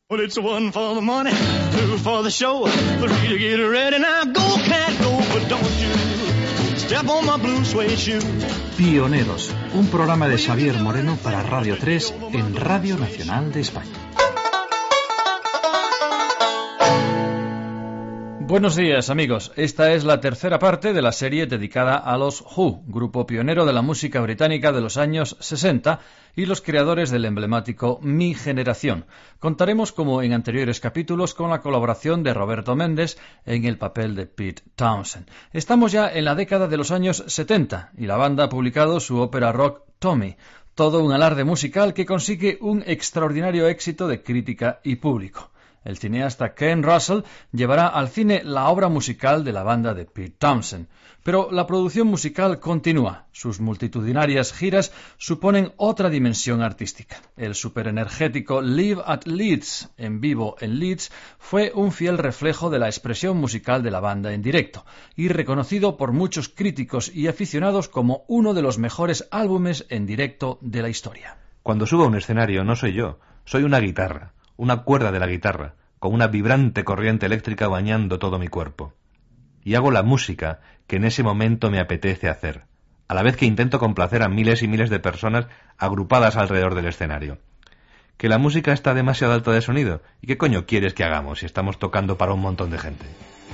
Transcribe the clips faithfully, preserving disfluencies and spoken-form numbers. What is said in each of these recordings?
Well, it's one for the money, two for the show, three to get ready. Now go, cat, go, but don't you step on my blue suede shoe. Pioneros, un programa de Xavier Moreno para Radio tres en Radio Nacional de España. Buenos días, amigos. Esta es la tercera parte de la serie dedicada a los Who, grupo pionero de la música británica de los años sesenta y los creadores del emblemático Mi Generación. Contaremos, como en anteriores capítulos, con la colaboración de Roberto Méndez en el papel de Pete Townshend. Estamos ya en la década de los años setenta y la banda ha publicado su ópera rock Tommy, todo un alarde musical que consigue un extraordinario éxito de crítica y público. El cineasta Ken Russell llevará al cine la obra musical de la banda de Pete Townshend. Pero la producción musical continúa. Sus multitudinarias giras suponen otra dimensión artística. El superenergético Live at Leeds, en vivo en Leeds, fue un fiel reflejo de la expresión musical de la banda en directo y reconocido por muchos críticos y aficionados como uno de los mejores álbumes en directo de la historia. Cuando subo a un escenario no soy yo, soy una guitarra. Una cuerda de la guitarra, con una vibrante corriente eléctrica bañando todo mi cuerpo. Y hago la música que en ese momento me apetece hacer, a la vez que intento complacer a miles y miles de personas agrupadas alrededor del escenario. Que la música está demasiado alta de sonido, ¿y qué coño quieres que hagamos si estamos tocando para un montón de gente?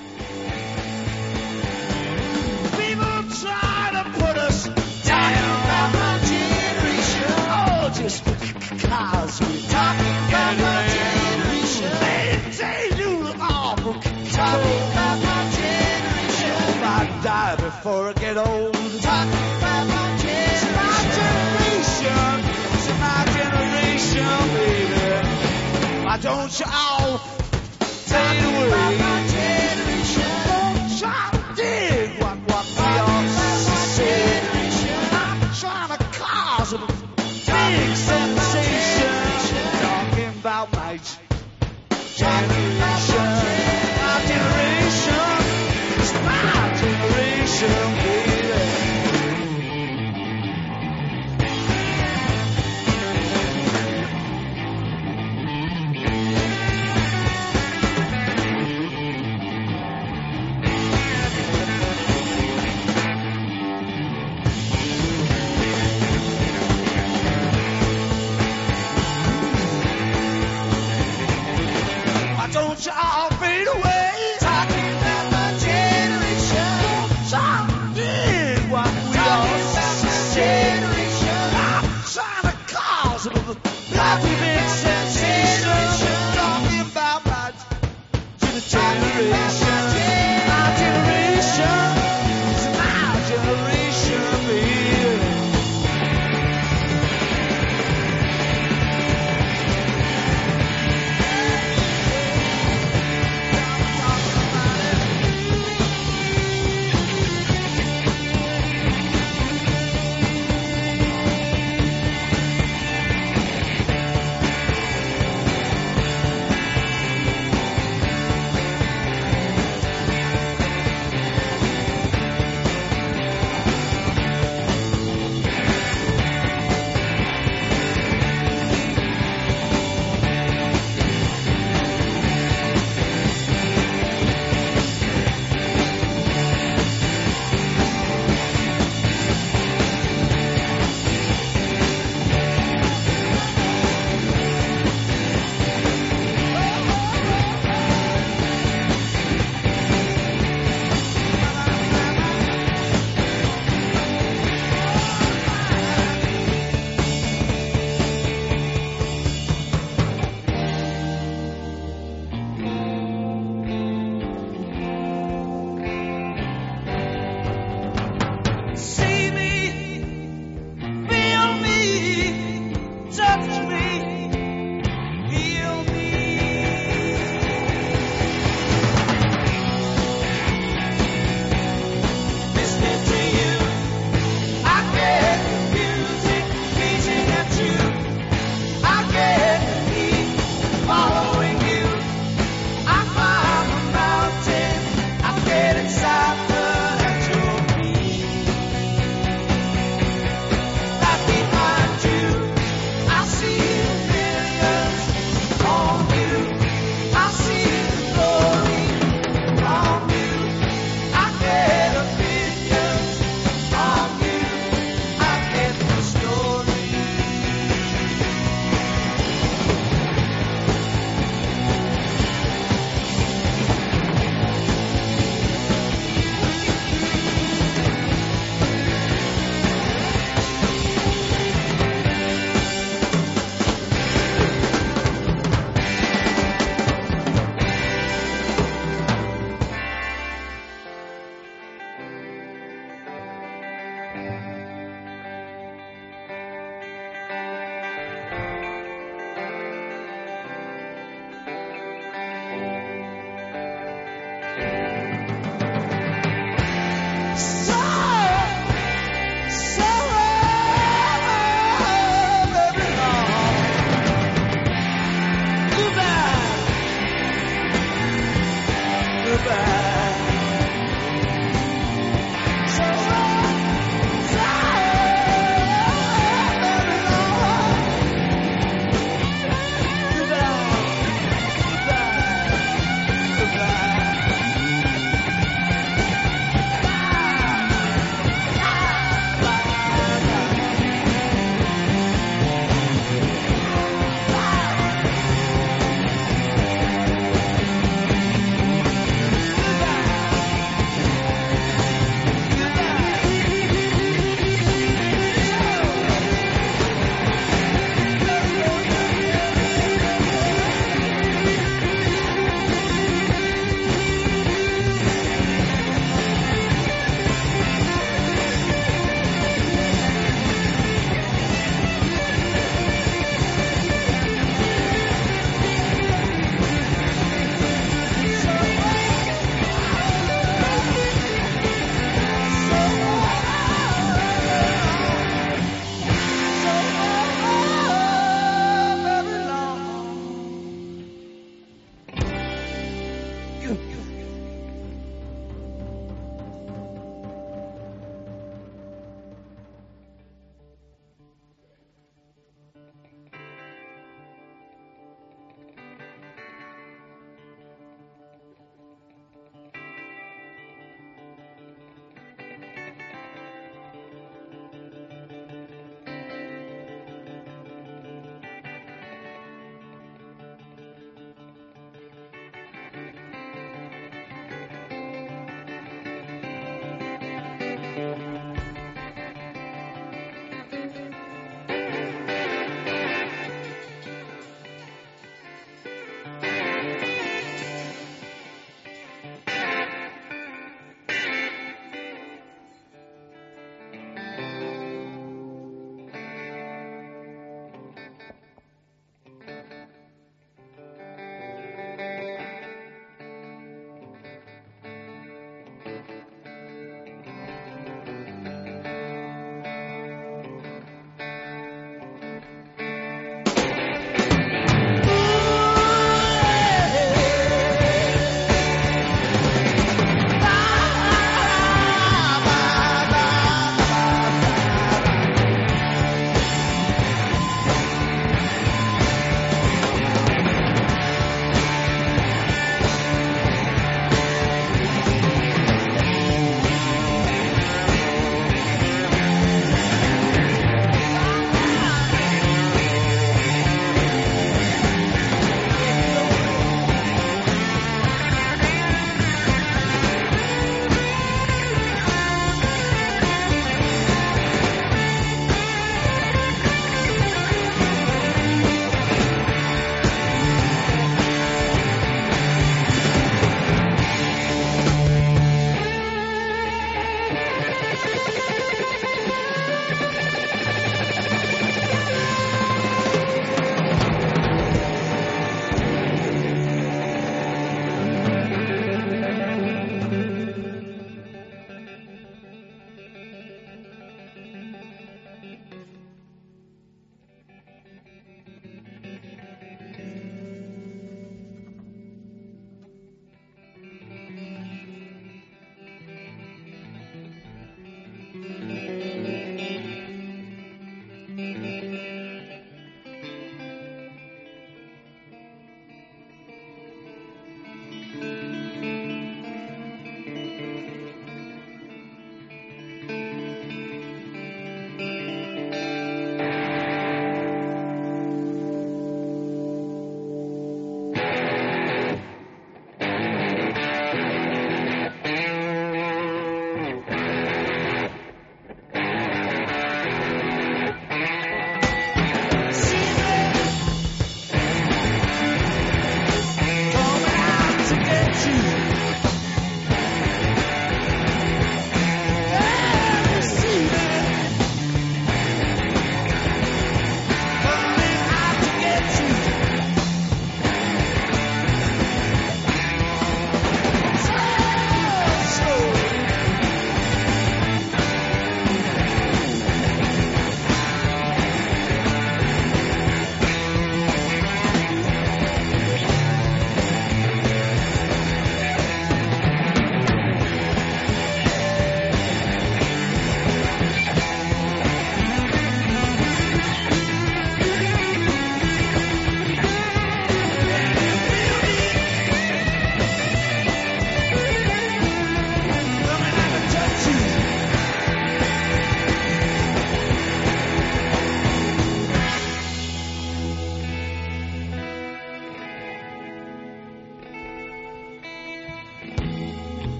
Before I get old, talk about my generation. It's my generation, it's my generation, baby. Why don't you all take it away? Talk about my generation. Don't try to dig what what we all say. I'm trying to cause a big sensation. Talking about my generation, my generation. It's my generation, baby. Why don't you all fade away?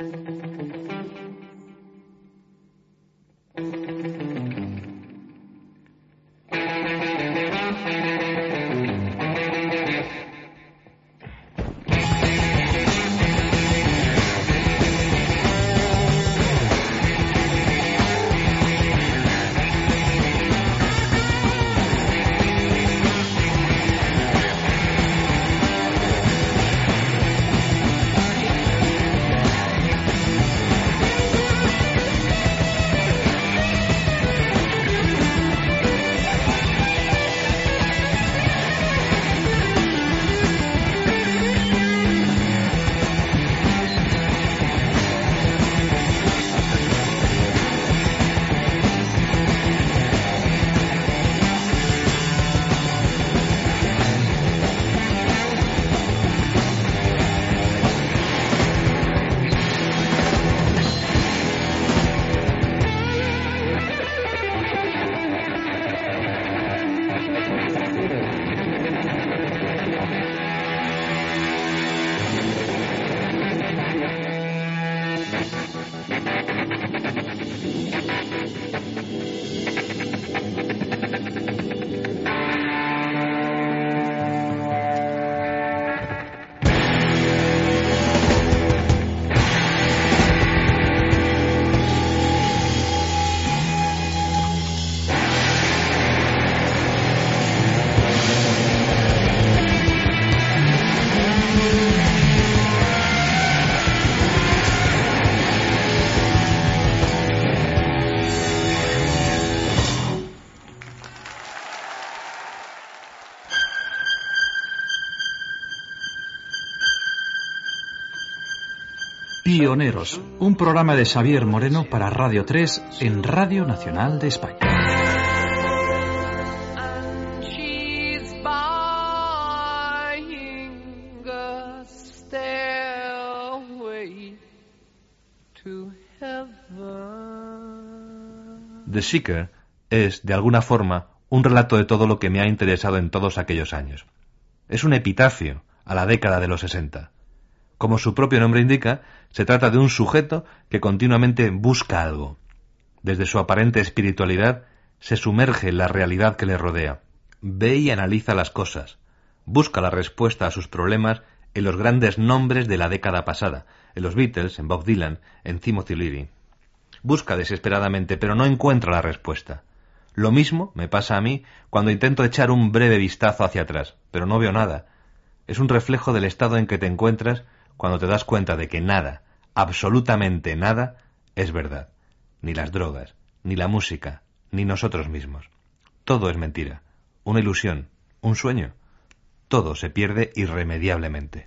Pioneros, un programa de Xavier Moreno para Radio tres en Radio Nacional de España. The Seeker es, de alguna forma, un relato de todo lo que me ha interesado en todos aquellos años. Es un epitafio a la década de los sesenta. Como su propio nombre indica, se trata de un sujeto que continuamente busca algo. Desde su aparente espiritualidad, se sumerge en la realidad que le rodea. Ve y analiza las cosas. Busca la respuesta a sus problemas en los grandes nombres de la década pasada, en los Beatles, en Bob Dylan, en Timothy Leary. Busca desesperadamente, pero no encuentra la respuesta. Lo mismo me pasa a mí cuando intento echar un breve vistazo hacia atrás, pero no veo nada. Es un reflejo del estado en que te encuentras cuando te das cuenta de que nada, absolutamente nada, es verdad. Ni las drogas, ni la música, ni nosotros mismos. Todo es mentira, una ilusión, un sueño. Todo se pierde irremediablemente.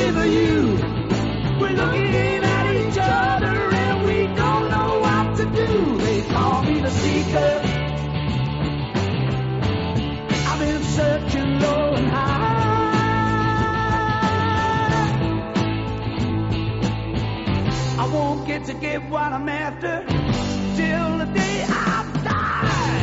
with you. We're looking at each other and we don't know what to do. They call me the seeker. I've been searching low and high. I won't get to get what I'm after till the day I die.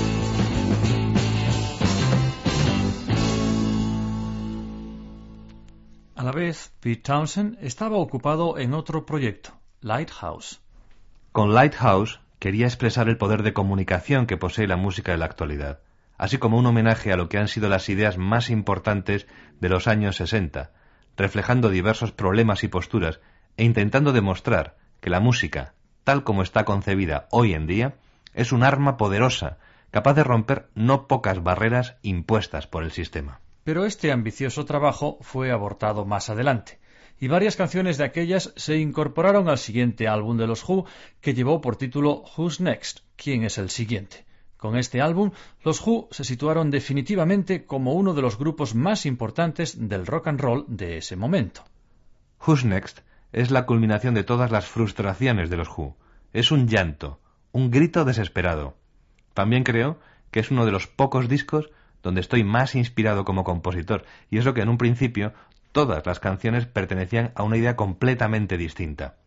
A la vez, Pete Townshend estaba ocupado en otro proyecto, Lighthouse. Con Lighthouse quería expresar el poder de comunicación que posee la música de la actualidad, así como un homenaje a lo que han sido las ideas más importantes de los años sesenta, reflejando diversos problemas y posturas e intentando demostrar que la música, tal como está concebida hoy en día, es un arma poderosa, capaz de romper no pocas barreras impuestas por el sistema. Pero este ambicioso trabajo fue abortado más adelante, y varias canciones de aquellas se incorporaron al siguiente álbum de los Who, que llevó por título Who's Next? ¿Quién es el siguiente? Con este álbum, los Who se situaron definitivamente como uno de los grupos más importantes del rock and roll de ese momento. Who's Next es la culminación de todas las frustraciones de los Who. Es un llanto, un grito desesperado. También creo que es uno de los pocos discos donde estoy más inspirado como compositor, y eso que en un principio todas las canciones pertenecían a una idea completamente distinta.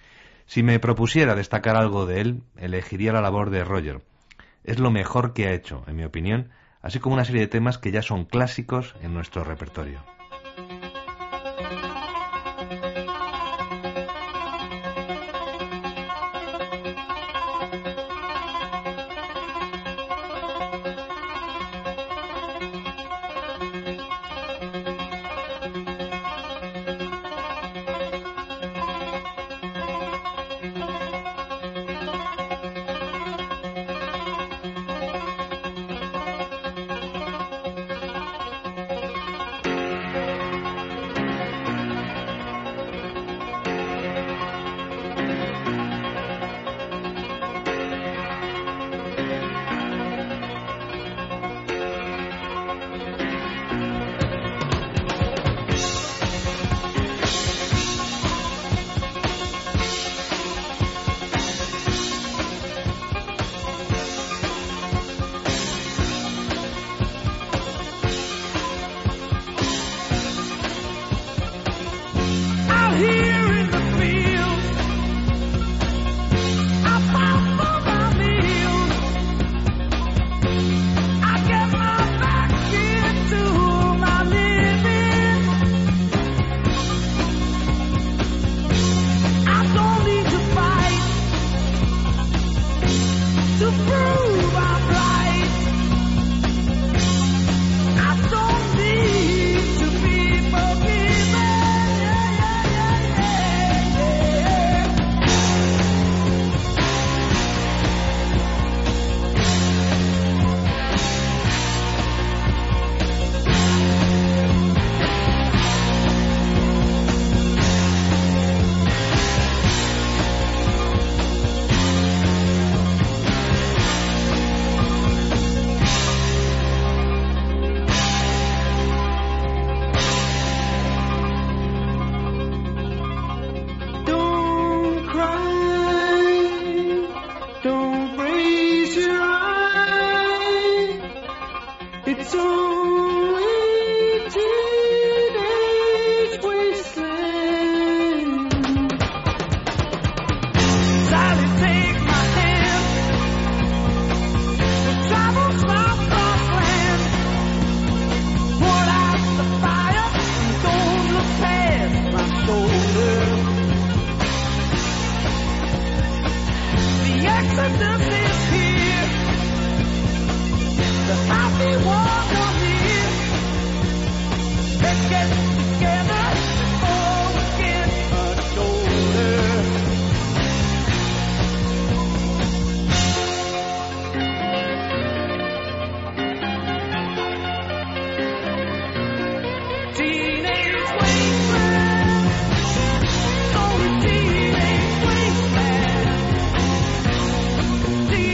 Si me propusiera destacar algo de él, elegiría la labor de Roger. Es lo mejor que ha hecho, en mi opinión, así como una serie de temas que ya son clásicos en nuestro repertorio. See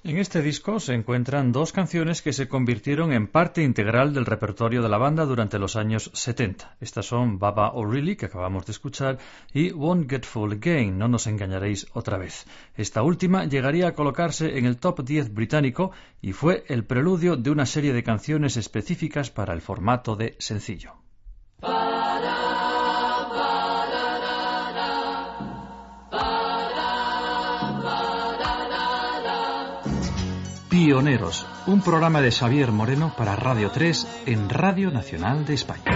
En este disco se encuentran dos canciones que se convirtieron en parte integral del repertorio de la banda durante los años setenta. Estas son Baba O'Reilly, que acabamos de escuchar, y Won't Get Fooled Again, No nos engañaréis otra vez. Esta última llegaría a colocarse en el top diez británico y fue el preludio de una serie de canciones específicas para el formato de sencillo. Pioneros, un programa de Xavier Moreno para Radio tres en Radio Nacional de España.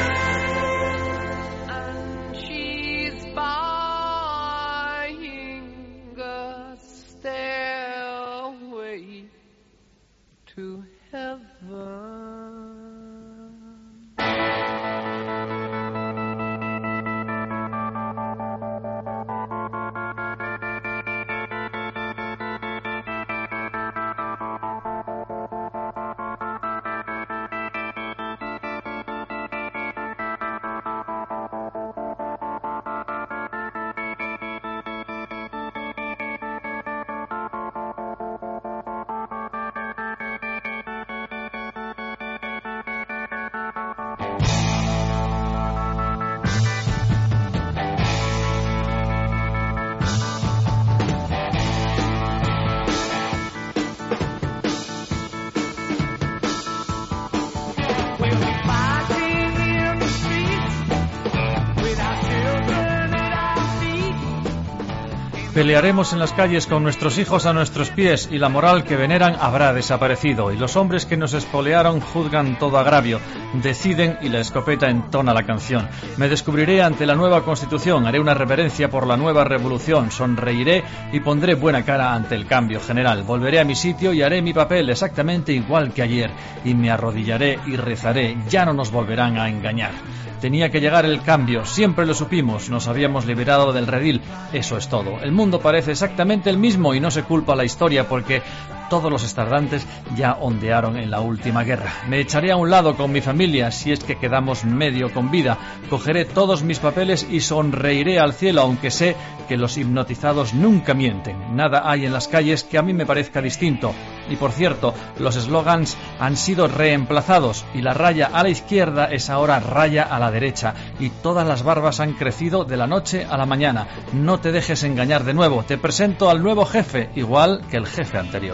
Pelearemos en las calles con nuestros hijos a nuestros pies y la moral que veneran habrá desaparecido y los hombres que nos espolearon juzgan todo agravio, deciden y la escopeta entona la canción. Me descubriré ante la nueva Constitución, haré una reverencia por la nueva revolución, sonreiré y pondré buena cara ante el cambio general. Volveré a mi sitio y haré mi papel exactamente igual que ayer y me arrodillaré y rezaré, ya no nos volverán a engañar. Tenía que llegar el cambio, siempre lo supimos, nos habíamos liberado del redil, eso es todo. El mundo parece exactamente el mismo y no se culpa a la historia porque todos los estardantes ya ondearon en la última guerra. Me echaré a un lado con mi familia si es que quedamos medio con vida. Cogeré todos mis papeles y sonreiré al cielo, aunque sé que los hipnotizados nunca mienten. Nada hay en las calles que a mí me parezca distinto. Y por cierto, los eslogans han sido reemplazados y la raya a la izquierda es ahora raya a la derecha y todas las barbas han crecido de la noche a la mañana. No te dejes engañar de nuevo. Te presento al nuevo jefe, igual que el jefe anterior.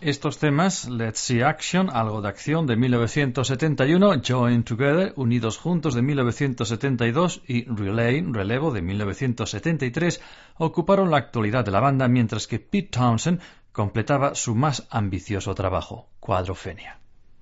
Estos temas, Let's See Action, Algo de Acción, de mil novecientos setenta y uno, Join Together, Unidos Juntos, de mil novecientos setenta y dos, y Relay, Relevo, de mil novecientos setenta y tres, ocuparon la actualidad de la banda, mientras que Pete Townshend completaba su más ambicioso trabajo, Quadrophenia.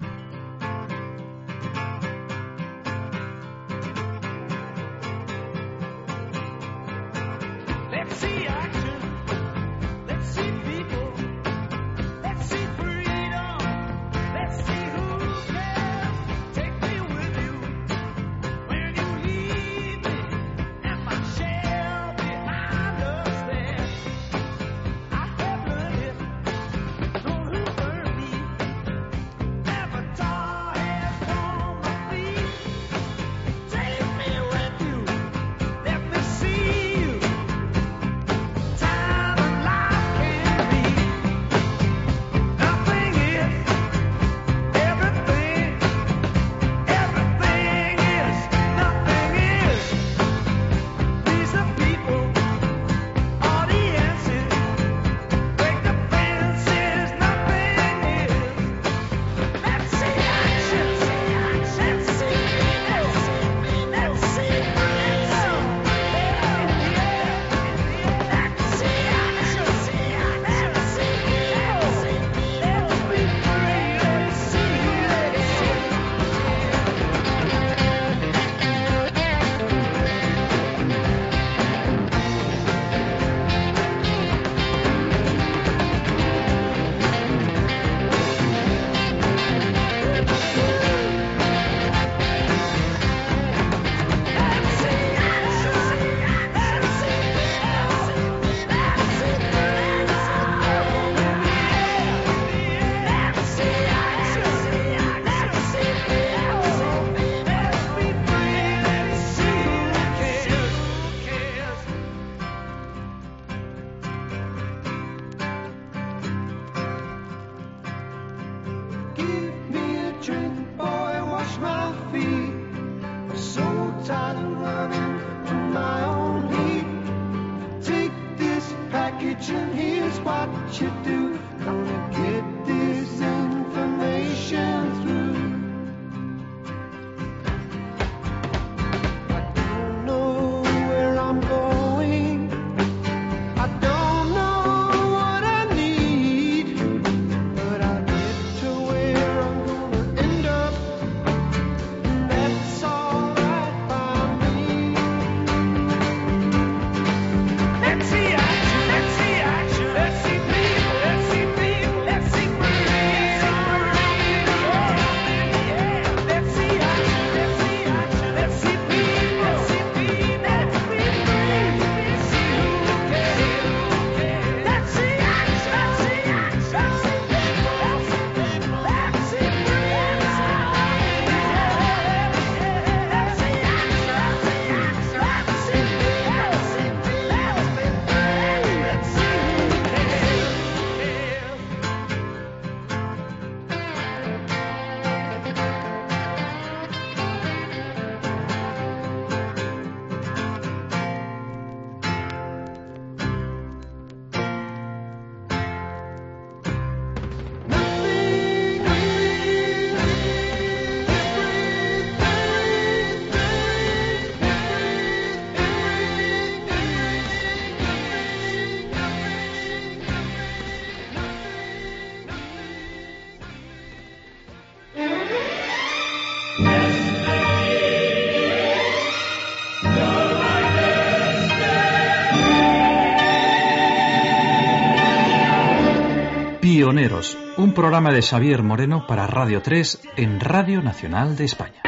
Pioneros, un programa de Xavier Moreno para Radio tres en Radio Nacional de España.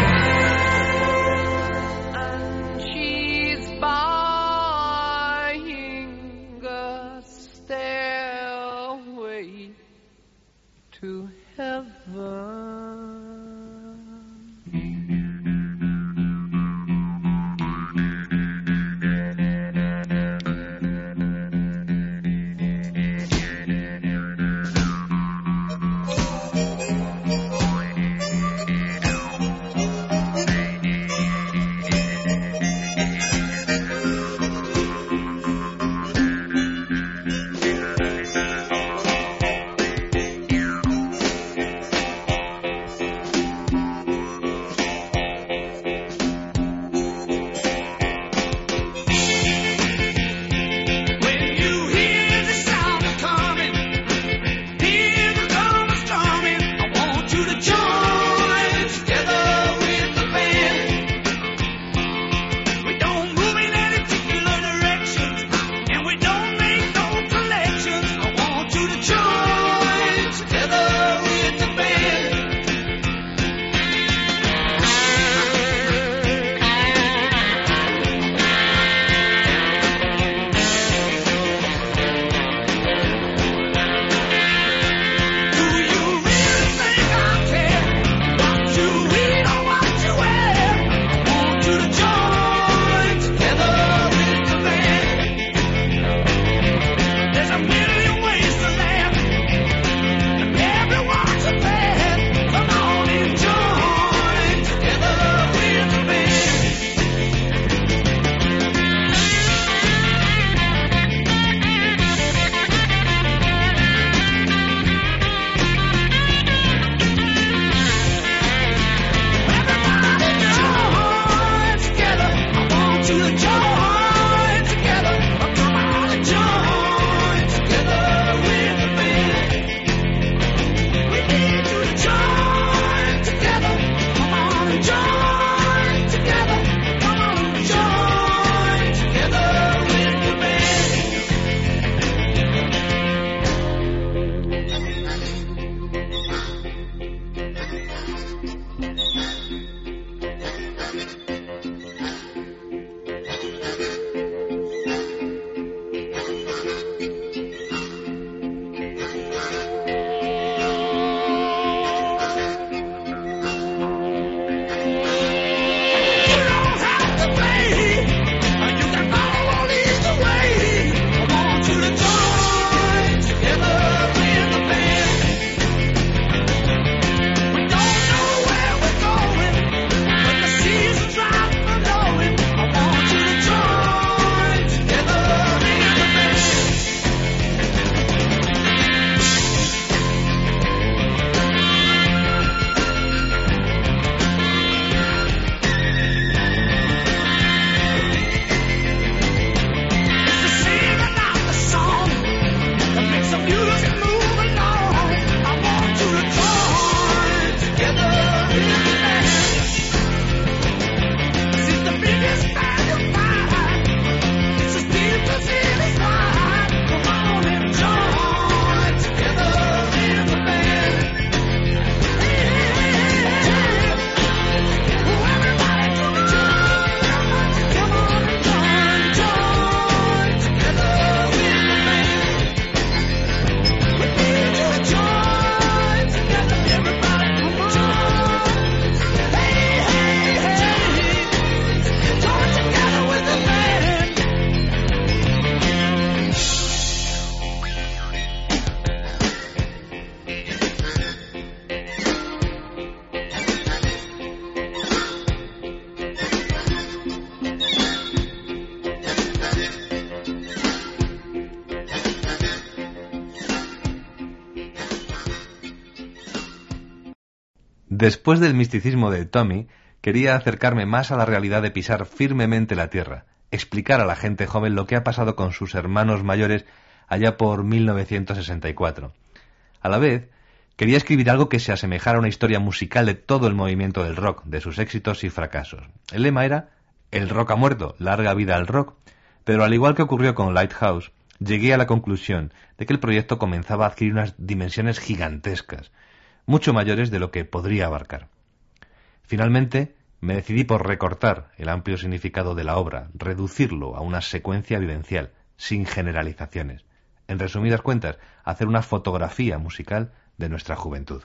Después del misticismo de Tommy, quería acercarme más a la realidad de pisar firmemente la tierra, explicar a la gente joven lo que ha pasado con sus hermanos mayores allá por mil novecientos sesenta y cuatro. A la vez, quería escribir algo que se asemejara a una historia musical de todo el movimiento del rock, de sus éxitos y fracasos. El lema era «El rock ha muerto, larga vida al rock», pero al igual que ocurrió con Lighthouse, llegué a la conclusión de que el proyecto comenzaba a adquirir unas dimensiones gigantescas, mucho mayores de lo que podría abarcar. Finalmente, me decidí por recortar el amplio significado de la obra, reducirlo a una secuencia vivencial, sin generalizaciones. En resumidas cuentas, hacer una fotografía musical de nuestra juventud.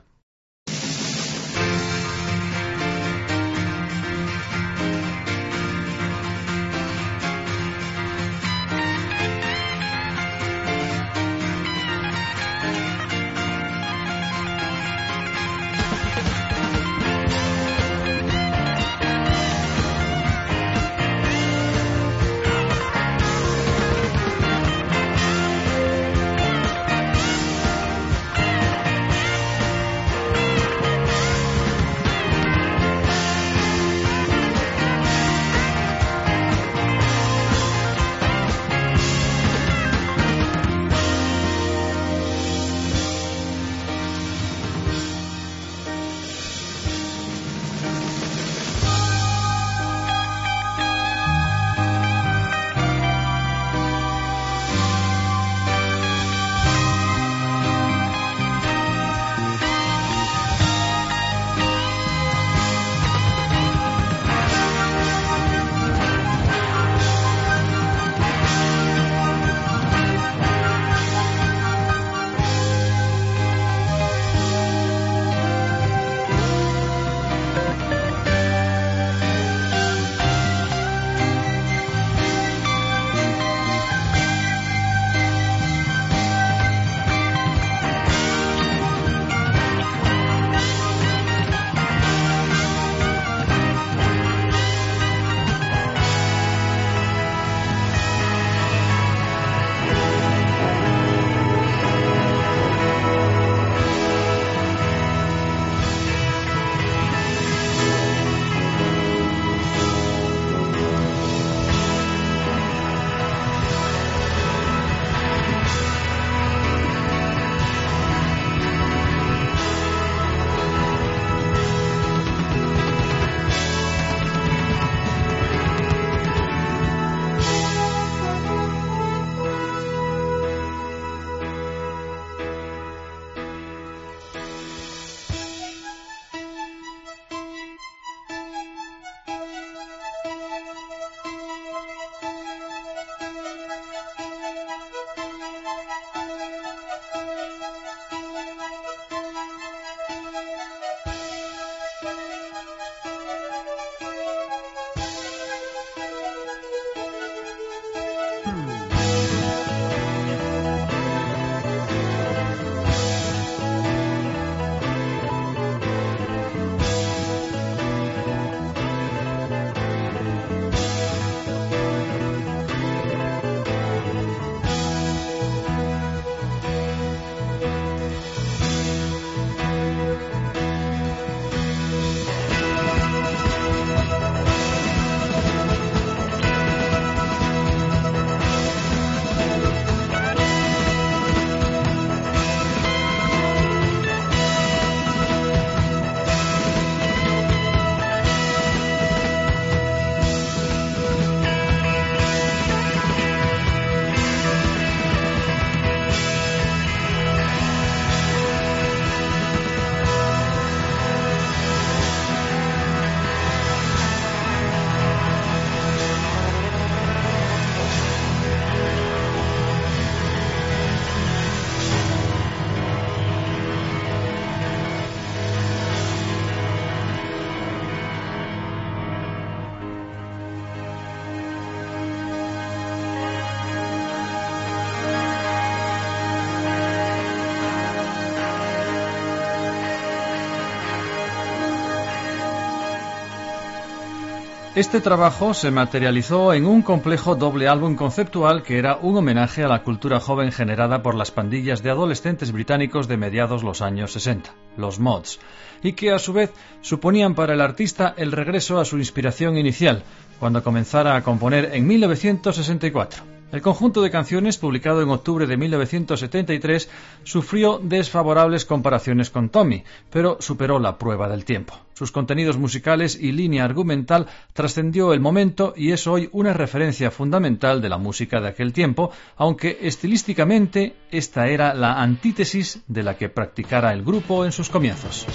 Este trabajo se materializó en un complejo doble álbum conceptual que era un homenaje a la cultura joven generada por las pandillas de adolescentes británicos de mediados los años sesenta, los Mods, y que a su vez suponían para el artista el regreso a su inspiración inicial, cuando comenzara a componer en mil novecientos sesenta y cuatro. El conjunto de canciones, publicado en octubre de mil novecientos setenta y tres, sufrió desfavorables comparaciones con Tommy, pero superó la prueba del tiempo. Sus contenidos musicales y línea argumental trascendió el momento y es hoy una referencia fundamental de la música de aquel tiempo, aunque estilísticamente esta era la antítesis de la que practicara el grupo en sus comienzos.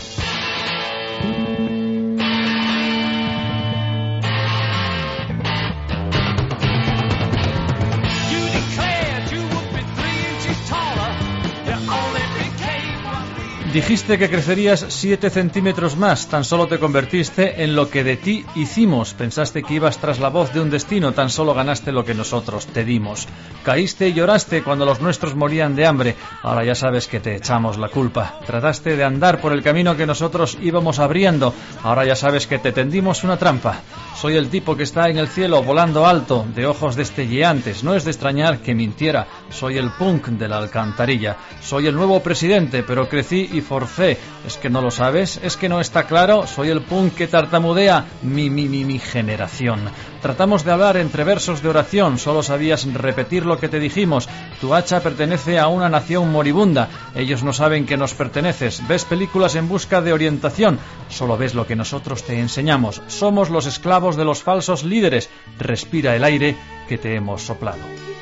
Dijiste que crecerías siete centímetros más, tan solo te convertiste en lo que de ti hicimos. Pensaste que ibas tras la voz de un destino, tan solo ganaste lo que nosotros te dimos. Caíste y lloraste cuando los nuestros morían de hambre, ahora ya sabes que te echamos la culpa. Trataste de andar por el camino que nosotros íbamos abriendo, ahora ya sabes que te tendimos una trampa. Soy el tipo que está en el cielo volando alto, de ojos destelleantes, no es de extrañar que mintiera. Soy el punk de la alcantarilla, soy el nuevo presidente, pero crecí y forfé. ¿Es que no lo sabes? ¿Es que no está claro? Soy el punk que tartamudea mi, mi, mi, mi generación. Tratamos de hablar entre versos de oración, solo sabías repetir lo que te dijimos. Tu hacha pertenece a una nación moribunda, ellos no saben que nos perteneces. Ves películas en busca de orientación, solo ves lo que nosotros te enseñamos. Somos los esclavos de los falsos líderes. Respira el aire que te hemos soplado.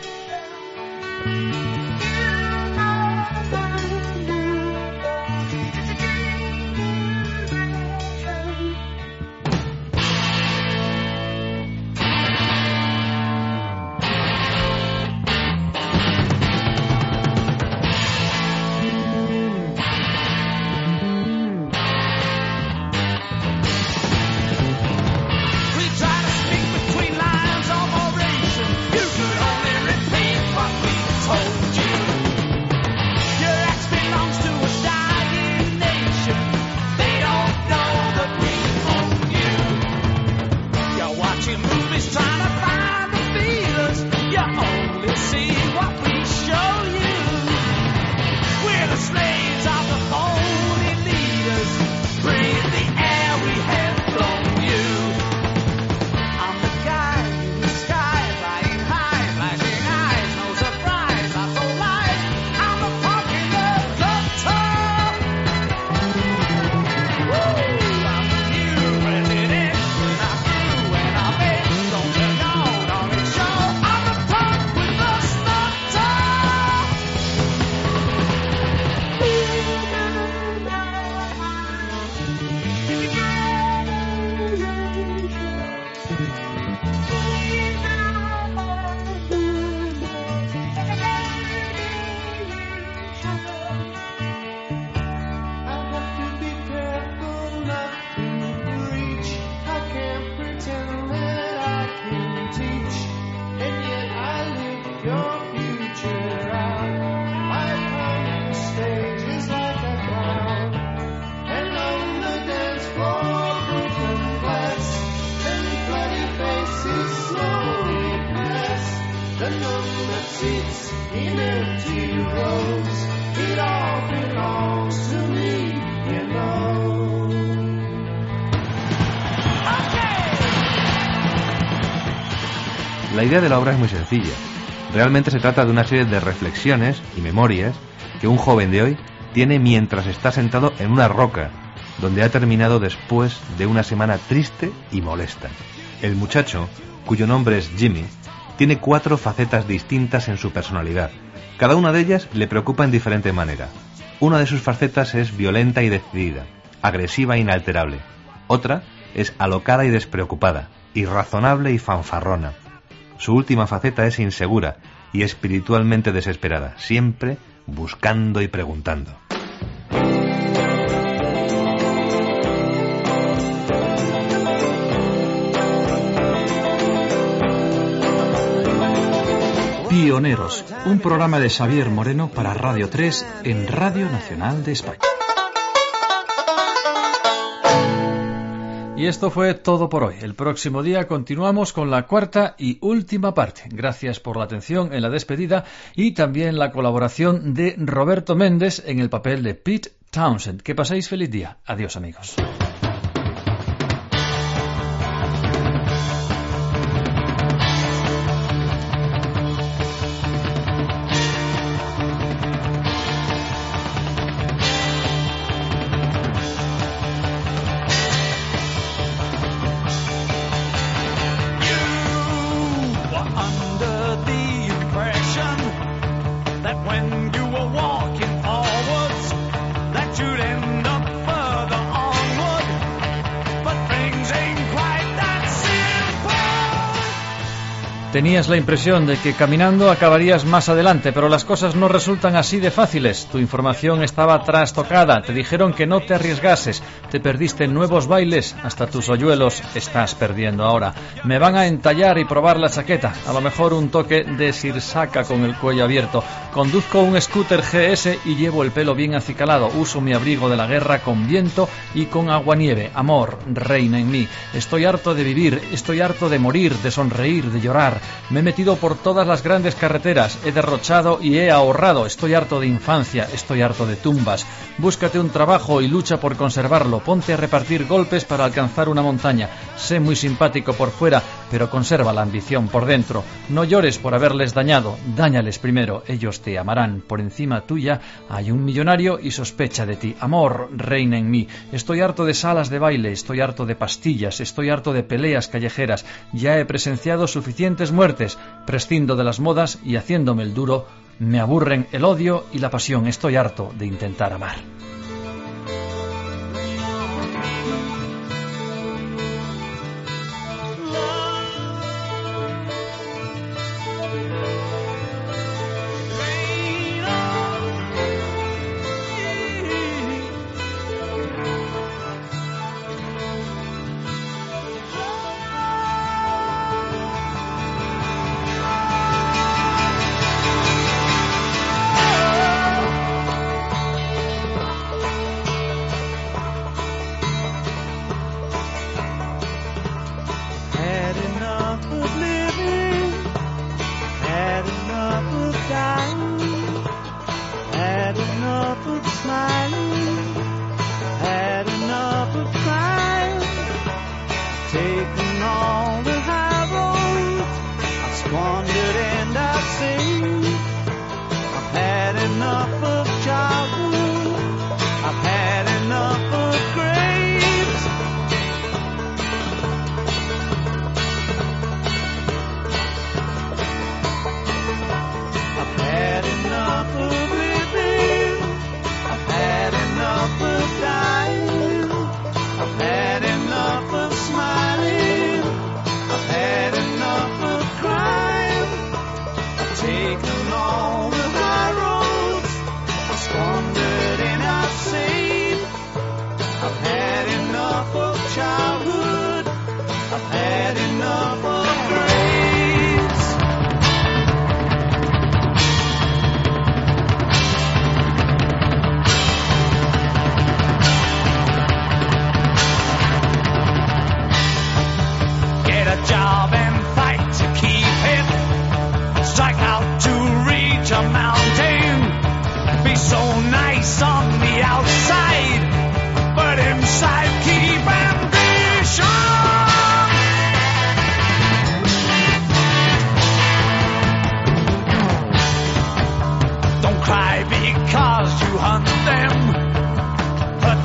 La idea de la obra es muy sencilla. Realmente se trata de una serie de reflexiones y memorias que un joven de hoy tiene mientras está sentado en una roca, donde ha terminado después de una semana triste y molesta. El muchacho, cuyo nombre es Jimmy, tiene cuatro facetas distintas en su personalidad. Cada una de ellas le preocupa en diferente manera. Una de sus facetas es violenta y decidida, agresiva e inalterable. Otra es alocada y despreocupada, irrazonable y fanfarrona. Su última faceta es insegura y espiritualmente desesperada, siempre buscando y preguntando. Pioneros, un programa de Xavier Moreno para Radio tres en Radio Nacional de España. Y esto fue todo por hoy. El próximo día continuamos con la cuarta y última parte. Gracias por la atención en la despedida y también la colaboración de Roberto Méndez en el papel de Pete Townshend. Que paséis feliz día. Adiós, amigos. Tenías la impresión de que caminando acabarías más adelante, pero las cosas no resultan así de fáciles. Tu información estaba trastocada, te dijeron que no te arriesgases, te perdiste en nuevos bailes, hasta tus hoyuelos estás perdiendo ahora. Me van a entallar y probar la chaqueta, a lo mejor un toque de sirsaca con el cuello abierto. Conduzco un scooter G S y llevo el pelo bien acicalado, uso mi abrigo de la guerra con viento y con aguanieve. Amor, reina en mí. Estoy harto de vivir, estoy harto de morir, de sonreír, de llorar. Me he metido por todas las grandes carreteras, he derrochado y he ahorrado. Estoy harto de infancia, estoy harto de tumbas. Búscate un trabajo y lucha por conservarlo. Ponte a repartir golpes para alcanzar una montaña. Sé muy simpático por fuera, pero conserva la ambición por dentro. No llores por haberles dañado, dáñales primero, ellos te amarán. Por encima tuya hay un millonario y sospecha de ti. Amor, reina en mí. Estoy harto de salas de baile, estoy harto de pastillas, estoy harto de peleas callejeras. Ya he presenciado suficientes muertes, prescindo de las modas y haciéndome el duro, me aburren el odio y la pasión. Estoy harto de intentar amar.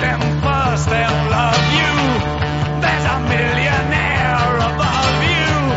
They'll love you. There's a millionaire above you.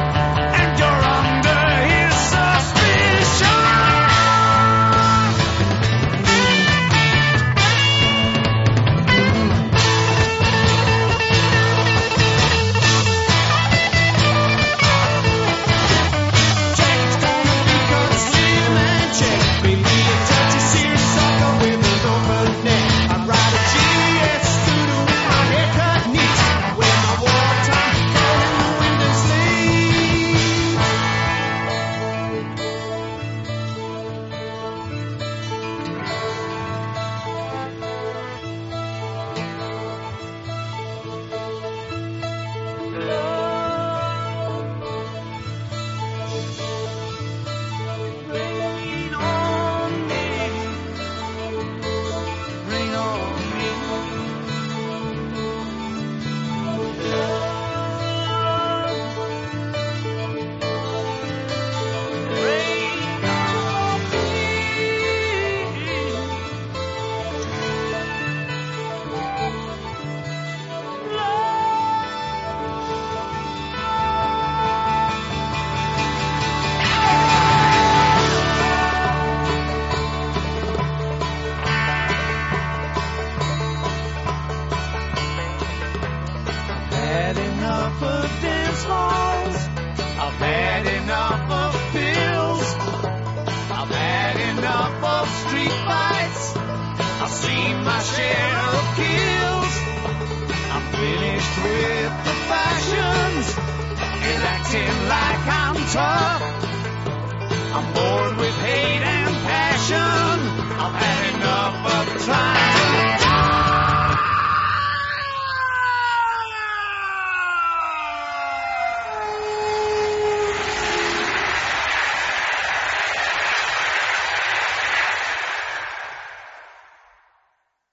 of dance halls. I've had enough of pills. I've had enough of street fights. I've seen my share of kills. I'm finished with the fashions and acting like I'm tough. I'm bored with hate and passion. I've had enough of trying